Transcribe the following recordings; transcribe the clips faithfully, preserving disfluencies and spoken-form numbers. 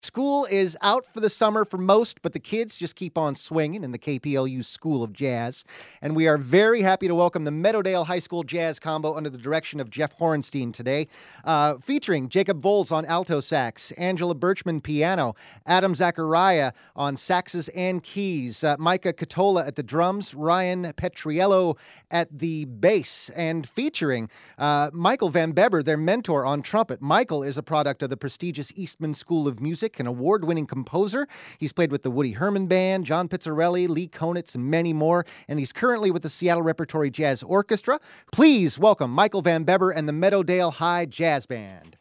School is out for the summer for most, but the kids just keep on swinging in the K P L U School of Jazz. And we are very happy to welcome the Meadowdale High School Jazz Combo under the direction of Jeff Horenstein today, uh, featuring Jacob Voles on alto sax, Angela Birchman piano, Adam Zachariah on saxes and keys, uh, Micah Catola at the drums, Ryan Petriello at the bass, and featuring uh, Michael Van Beber, their mentor on trumpet. Michael is a product of the prestigious Eastman School of Music, an award-winning composer. He's played with the Woody Herman Band, John Pizzarelli, Lee Konitz, and many more, and he's currently with the Seattle Repertory Jazz Orchestra. Please welcome Michael Van Beber and the Meadowdale High Jazz Band.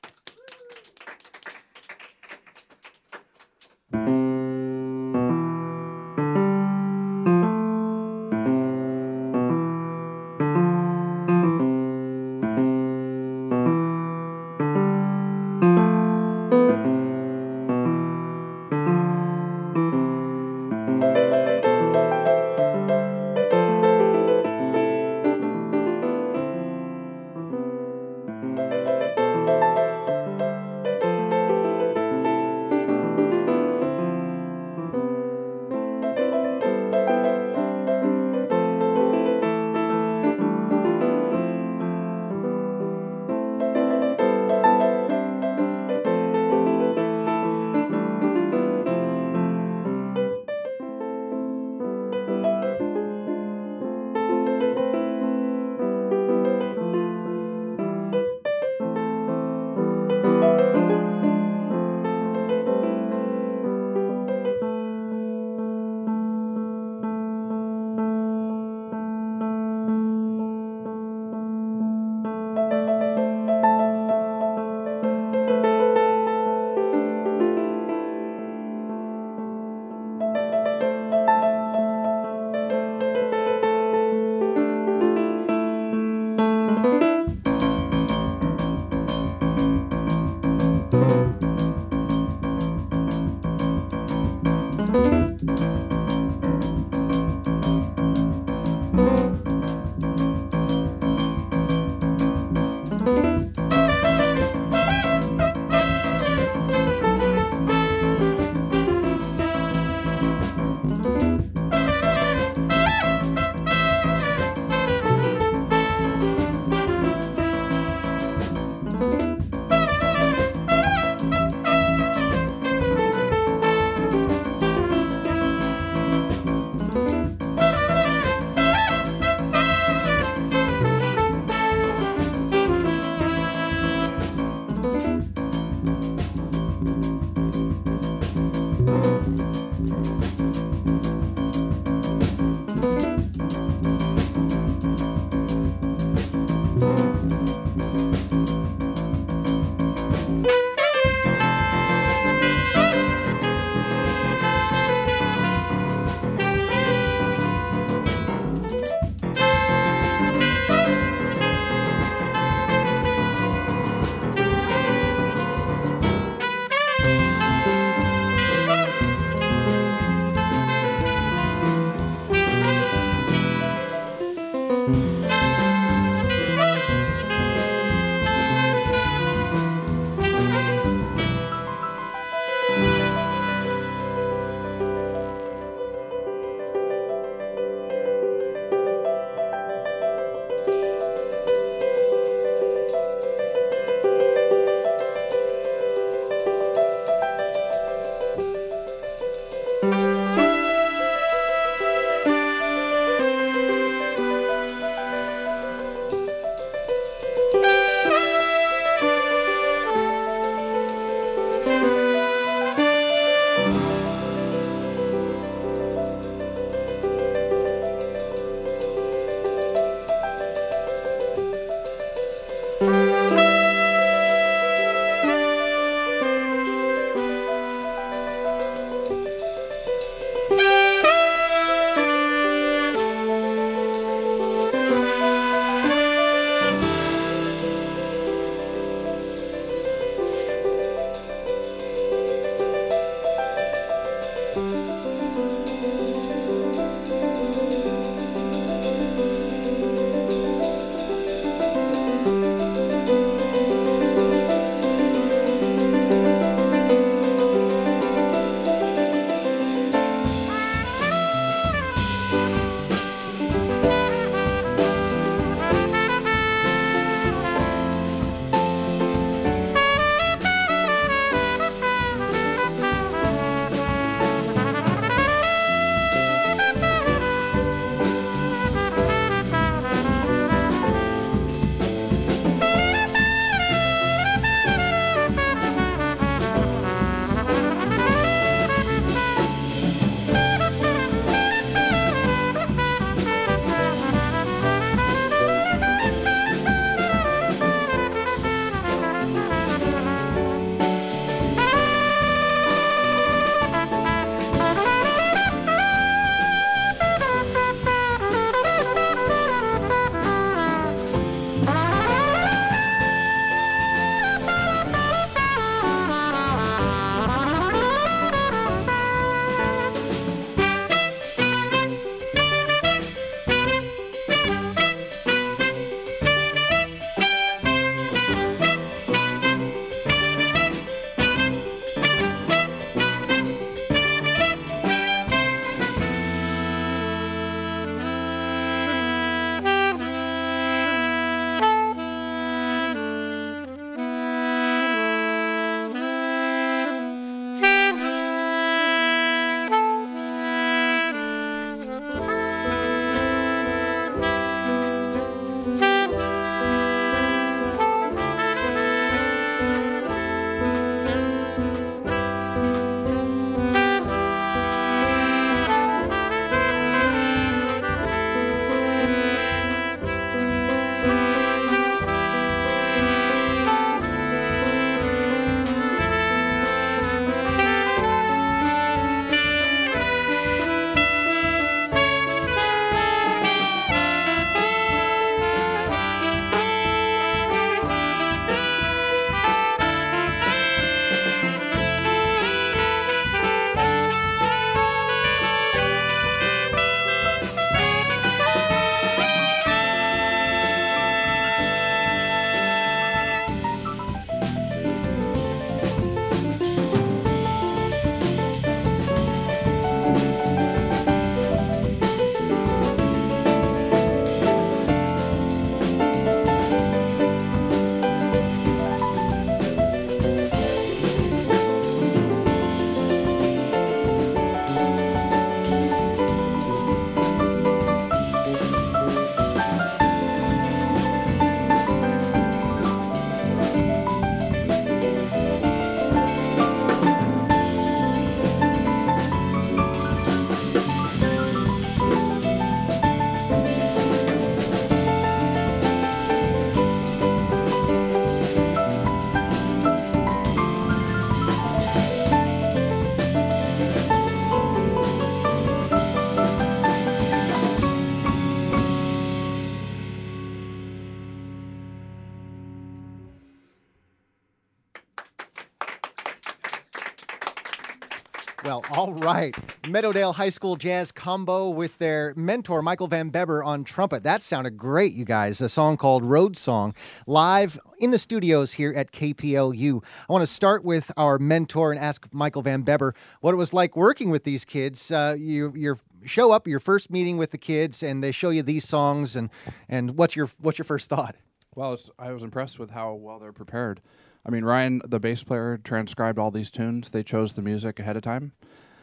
Well, all right. Meadowdale High School Jazz Combo with their mentor, Michael Van Beber, on trumpet. That sounded great, you guys. A song called Road Song, live in the studios here at K P L U. I want to start with our mentor and ask Michael Van Beber what it was like working with these kids. Uh, you you show up, your first meeting with the kids, and they show you these songs, and, and what's your what's your first thought? Well, it's, I was impressed with how well they're prepared. I mean, Ryan, the bass player, transcribed all these tunes. They chose the music ahead of time.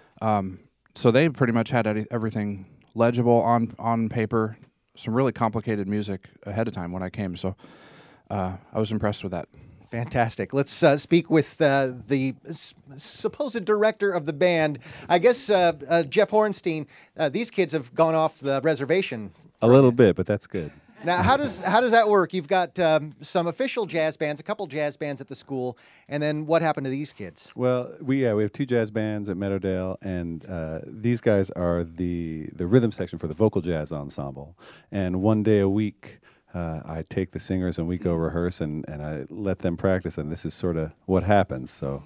Um, so they pretty much had edi- everything legible on, on paper, some really complicated music ahead of time when I came. So uh, I was impressed with that. Fantastic. Let's uh, speak with uh, the s- supposed director of the band. I guess uh, uh, Jeff Horenstein, uh, these kids have gone off the reservation. A little bit, but that's good. Now, how does how does that work? You've got um, some official jazz bands, a couple jazz bands at the school, and then what happened to these kids? Well, we yeah we have two jazz bands at Meadowdale, and uh, these guys are the the rhythm section for the vocal jazz ensemble. And one day a week, uh, I take the singers and we go rehearse, and, and I let them practice. And this is sort of what happens. So.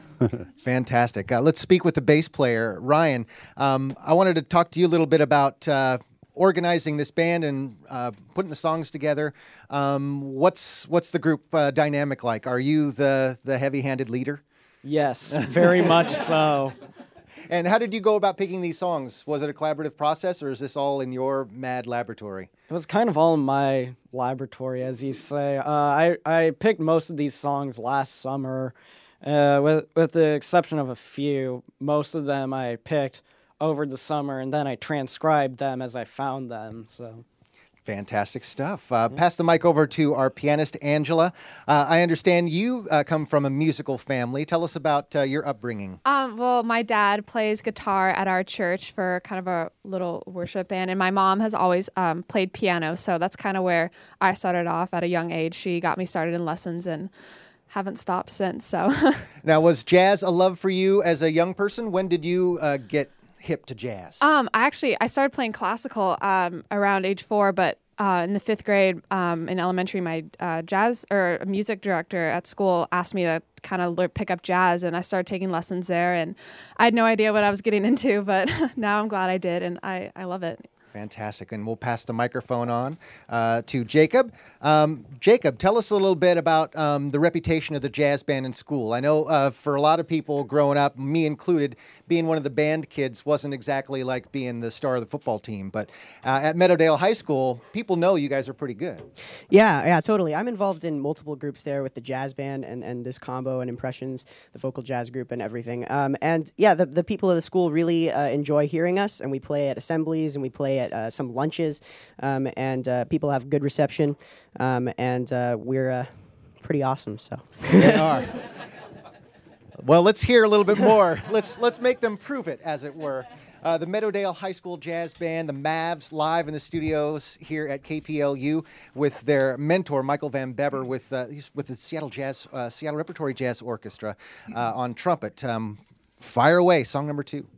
Fantastic. Uh, let's speak with the bass player, Ryan. Um, I wanted to talk to you a little bit about Uh, organizing this band and uh, putting the songs together. Um, what's what's the group uh, dynamic like? Are you the the heavy-handed leader? Yes, very much so. And how did you go about picking these songs? Was it a collaborative process, or is this all in your mad laboratory? It was kind of all in my laboratory, as you say. Uh, I, I picked most of these songs last summer, uh, with, with the exception of a few. Most of them I picked over the summer, and then I transcribed them as I found them. So, fantastic stuff. Uh, pass the mic over to our pianist, Angela. Uh, I understand you uh, come from a musical family. Tell us about uh, your upbringing. Um, well, my dad plays guitar at our church for kind of a little worship band, and my mom has always um, played piano, so that's kind of where I started off at a young age. She got me started in lessons and haven't stopped since. So, now, was jazz a love for you as a young person? When did you uh, get hip to jazz? Um, I actually I started playing classical um, around age four, but uh, in the fifth grade um, in elementary, my uh, jazz or music director at school asked me to kind of learn, pick up jazz, and I started taking lessons there. And I had no idea what I was getting into, but now I'm glad I did, and I, I love it. Fantastic. And we'll pass the microphone on uh, to Jacob. Um, Jacob, tell us a little bit about um, the reputation of the jazz band in school. I know uh, for a lot of people growing up, me included, being one of the band kids wasn't exactly like being the star of the football team. But uh, at Meadowdale High School, people know you guys are pretty good. Yeah, yeah, totally. I'm involved in multiple groups there with the jazz band and, and this combo and impressions, the vocal jazz group and everything. Um, and yeah, the, the people of the school really uh, enjoy hearing us, and we play at assemblies and we play at uh, some lunches, um, and uh, people have good reception, um, and uh, we're uh, pretty awesome. So They are. Well, let's hear a little bit more. Let's let's make them prove it, as it were. Uh, the Meadowdale High School Jazz Band, the Mavs, live in the studios here at K P L U with their mentor, Michael Van Beber, with uh, he's with the Seattle Jazz, uh, Seattle Repertory Jazz Orchestra uh, on trumpet. Um, fire away, song number two.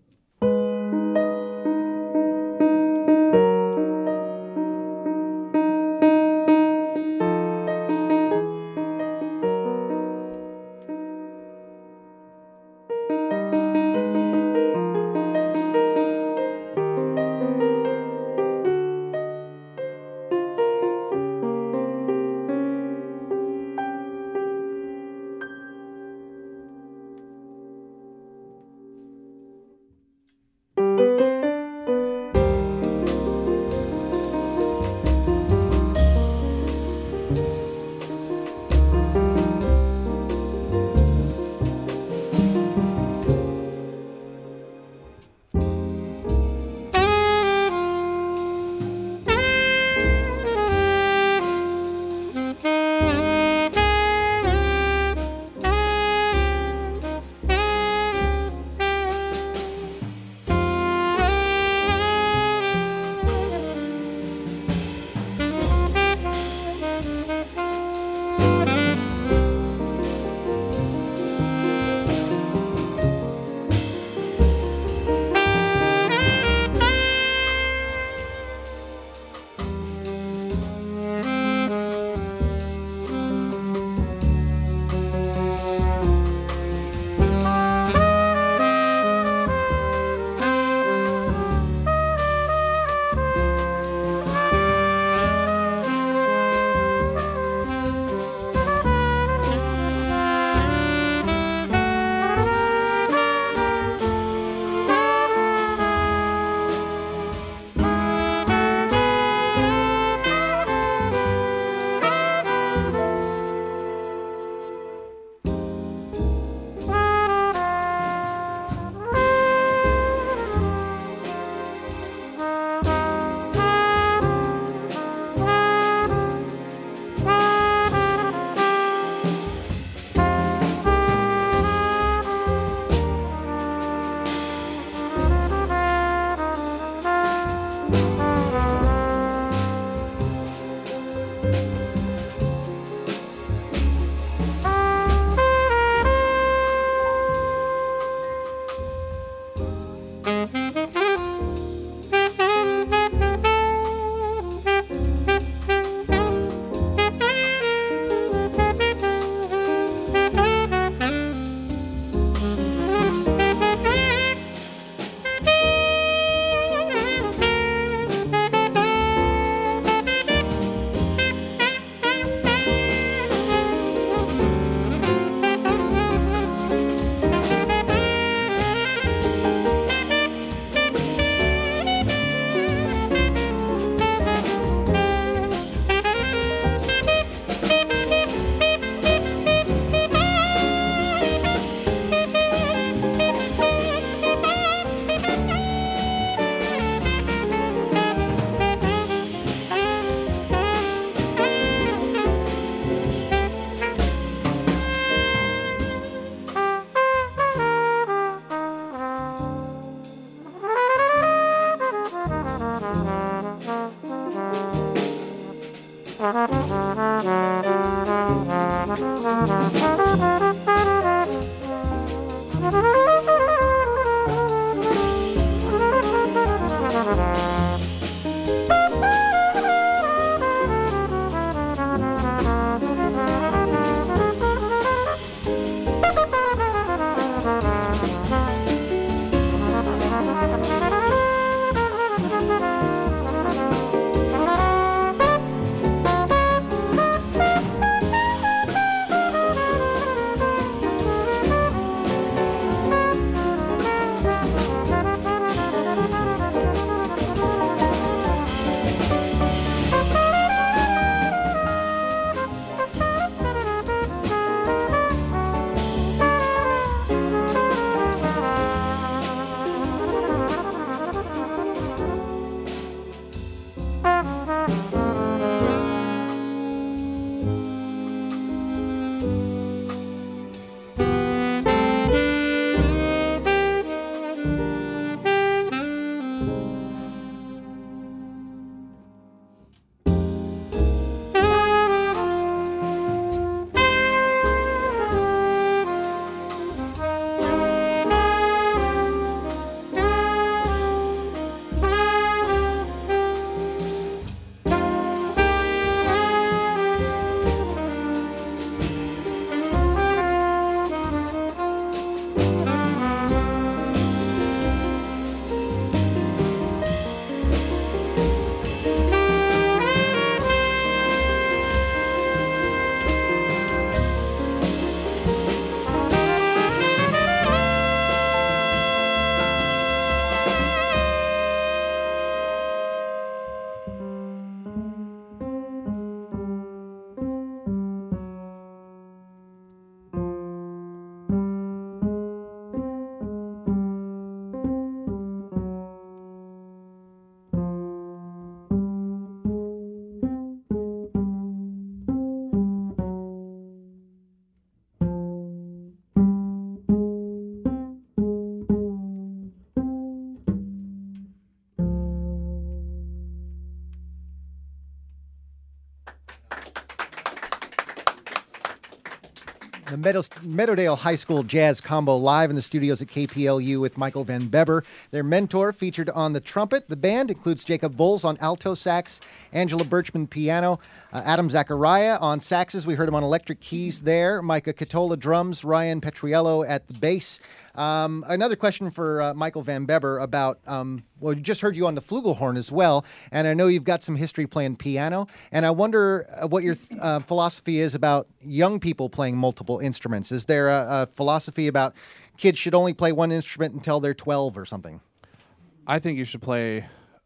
Meadow- Meadowdale High School Jazz Combo live in the studios at K P L U with Michael Van Beber. Their mentor featured on the trumpet. The band includes Jacob Voles on alto sax, Angela Birchman piano, uh, Adam Zachariah on saxes. We heard him on electric keys there. Micah Catola drums, Ryan Petriello at the bass. Um, another question for uh, Michael Van Beber about, um, well, we just heard you on the flugelhorn as well, and I know you've got some history playing piano, and I wonder uh, what your uh, philosophy is about young people playing multiple instruments. Is there a, a philosophy about kids should only play one instrument until they're twelve or something? I think you should play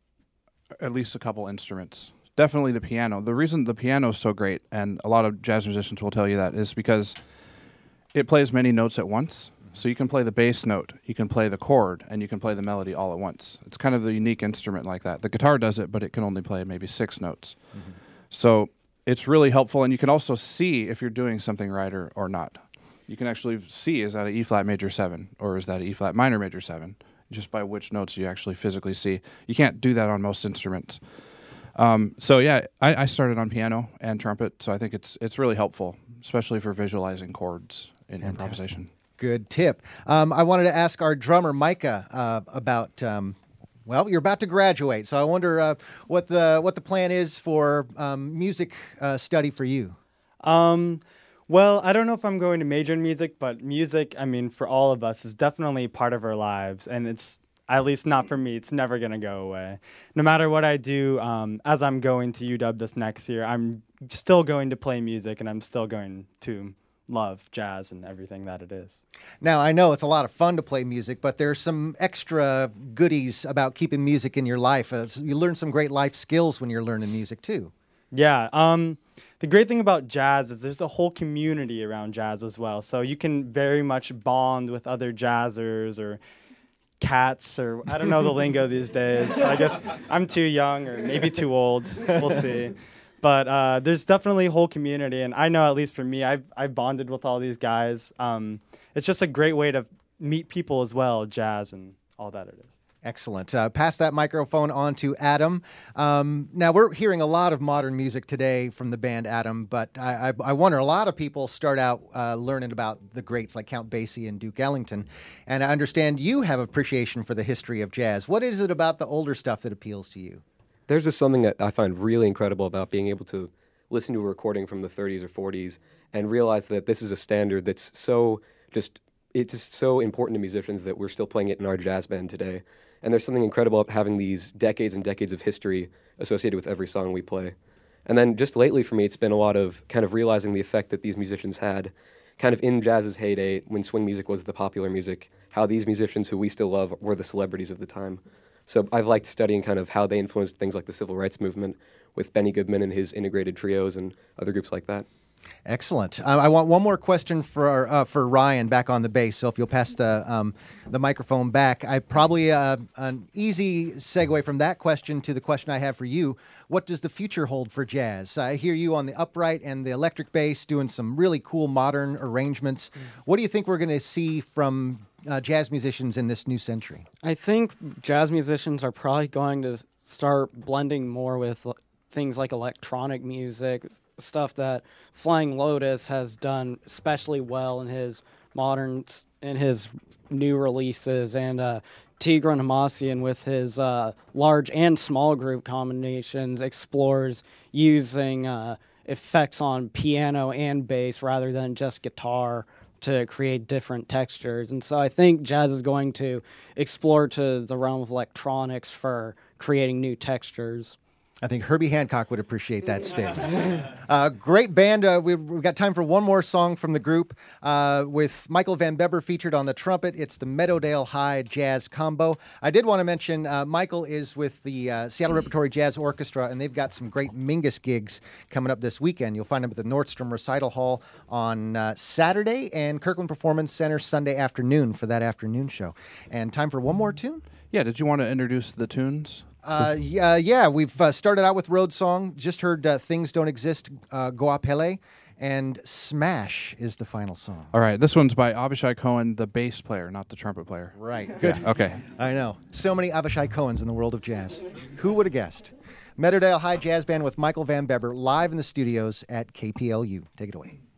at least a couple instruments. Definitely the piano. The reason the piano is so great, and a lot of jazz musicians will tell you that, is because it plays many notes at once. So you can play the bass note, you can play the chord, and you can play the melody all at once. It's kind of the unique instrument like that. The guitar does it, but it can only play maybe six notes. Mm-hmm. So it's really helpful, and you can also see if you're doing something right or, or not. You can actually see, is that an E-flat major seven, or is that an E-flat minor major seven, just by which notes you actually physically see. You can't do that on most instruments. Um, so yeah, I, I started on piano and trumpet, so I think it's it's really helpful, especially for visualizing chords in Fantastic. Improvisation. Good tip. Um, I wanted to ask our drummer, Micah, uh, about, um, well, you're about to graduate, so I wonder uh, what the what the plan is for um, music uh, study for you. Um, well, I don't know if I'm going to major in music, but music, I mean, for all of us, is definitely part of our lives, and it's, at least not for me, it's never going to go away. No matter what I do, um, as I'm going to U W this next year, I'm still going to play music, and I'm still going to love jazz and everything that it is. Now, I know it's a lot of fun to play music, but there's some extra goodies about keeping music in your life. Uh, you learn some great life skills when you're learning music, too. Yeah. Um, the great thing about jazz is there's a whole community around jazz as well. So you can very much bond with other jazzers or cats, or I don't know the lingo these days. I guess I'm too young or maybe too old. We'll see. But uh, there's definitely a whole community, and I know, at least for me, I've I've bonded with all these guys. Um, it's just a great way to meet people as well, jazz and all that it is. Excellent. Uh, pass that microphone on to Adam. Um, now, we're hearing a lot of modern music today from the band Adam, but I, I, I wonder, a lot of people start out uh, learning about the greats like Count Basie and Duke Ellington, and I understand you have appreciation for the history of jazz. What is it about the older stuff that appeals to you? There's just something that I find really incredible about being able to listen to a recording from the thirties or forties and realize that this is a standard that's so just, it's just so important to musicians that we're still playing it in our jazz band today. And there's something incredible about having these decades and decades of history associated with every song we play. And then just lately for me, it's been a lot of kind of realizing the effect that these musicians had kind of in jazz's heyday when swing music was the popular music, how these musicians who we still love were the celebrities of the time. So I've liked studying kind of how they influenced things like the civil rights movement with Benny Goodman and his integrated trios and other groups like that. Excellent. Uh, I want one more question for uh, for Ryan back on the bass. So if you'll pass the um, the microphone back, I probably uh, an easy segue from that question to the question I have for you. What does the future hold for jazz? I hear you on the upright and the electric bass doing some really cool modern arrangements. Mm. What do you think we're going to see from uh, jazz musicians in this new century? I think jazz musicians are probably going to start blending more with things like electronic music, stuff that Flying Lotus has done especially well in his modern, in his new releases, and uh, Tigran Hamasyan with his uh, large and small group combinations explores using uh, effects on piano and bass rather than just guitar to create different textures. And so I think jazz is going to explore to the realm of electronics for creating new textures. I think Herbie Hancock would appreciate that sting. uh, great band. Uh, we, we've got time for one more song from the group uh, with Michael Van Beber featured on the trumpet. It's the Meadowdale High Jazz Combo. I did want to mention uh, Michael is with the uh, Seattle Repertory Jazz Orchestra, and they've got some great Mingus gigs coming up this weekend. You'll find them at the Nordstrom Recital Hall on uh, Saturday and Kirkland Performance Center Sunday afternoon for that afternoon show. And time for one more tune? Yeah, did you want to introduce the tunes? Uh, yeah, yeah, we've uh, started out with Road Song, just heard uh, Things Don't Exist, uh, Go Apele, and Smash is the final song. All right, this one's by Avishai Cohen, the bass player, not the trumpet player. Right, good. Yeah, okay. I know. So many Avishai Cohens in the world of jazz. Who would have guessed? Meadowdale High Jazz Band with Michael Van Beber live in the studios at K P L U. Take it away.